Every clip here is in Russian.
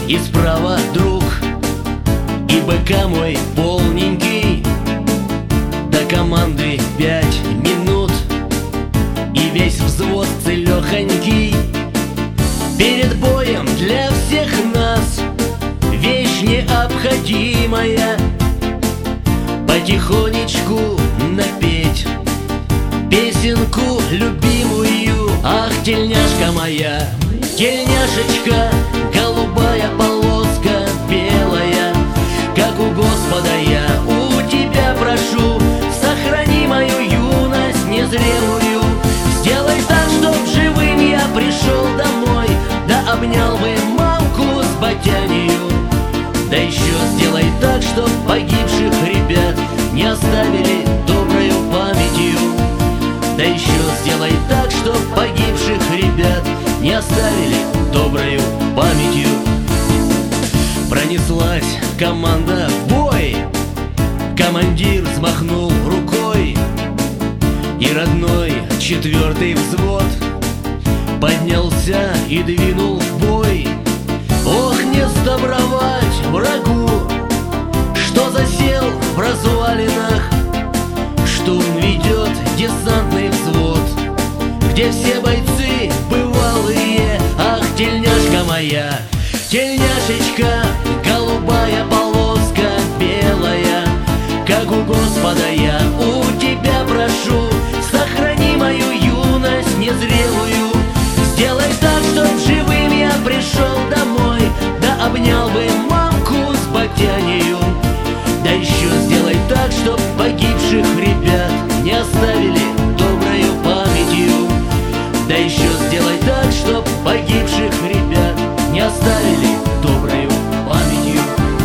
и справа друг, и БК мой полненький. До команды 5 минут, и весь взвод целехонький. Перед боем для всех нас вещь необходимая потихонечку напеть песенку любимую. Ах, тельняшка моя, тельняшечка, голубая полоска белая, как у Господа я у тебя прошу, сохрани мою юность незрелую. Сделай так, чтоб живым я пришел домой, да обнял бы мамку с батянью. Да еще сделай так, чтоб погибших ребят не оставили доброю памятью. Да еще сделай так, чтоб погибших ребят не оставили доброю памятью. Пронеслась команда в бой, командир взмахнул рукой, и родной 4-й взвод поднялся и двинул в бой. Ох, не сдобровать врагу, что засел в развалинах. Штурм ведет десантный взвод, где все бойцы бывалые. Ах, тельняшка моя, тельняшечка, голубая полоска белая, как у Господа я у тебя прошу, сохрани мою юность незрелую. Сделай так, чтоб живым я пришел домой, да обнял бы мамку с батянью. Да еще сделай так, чтоб погибших ребят не оставили доброю памятью. Да еще сделай так, чтоб погибших ребят не оставили доброю памятью.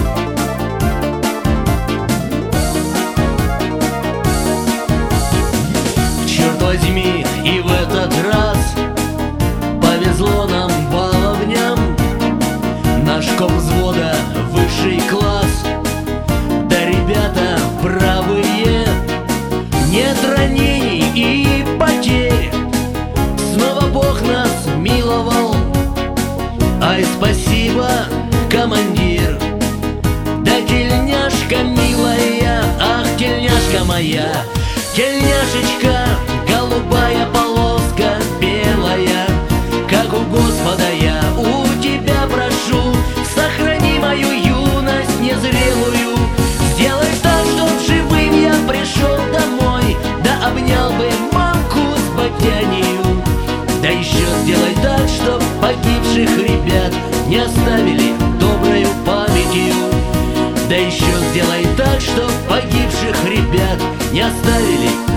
Черт возьми, и в этот раз повезло нам баловням. Наш ком взвода высший класс, да ребята бравые, нет ранений и потерь. Снова Бог нас миловал, ай, спасибо, командир. Да тельняшка милая, ах, тельняшка моя, тельняшечка, голубая полоска белая, как у Господа я у тебя прошу, сохрани мою юность незрелую. Сделай так, чтоб живым я пришел домой, да обнял бы мамку с батянью. Да еще сделай так, чтоб погибших ребят не оставили доброю памятью. Да еще сделай так, чтоб погибших ребят не оставили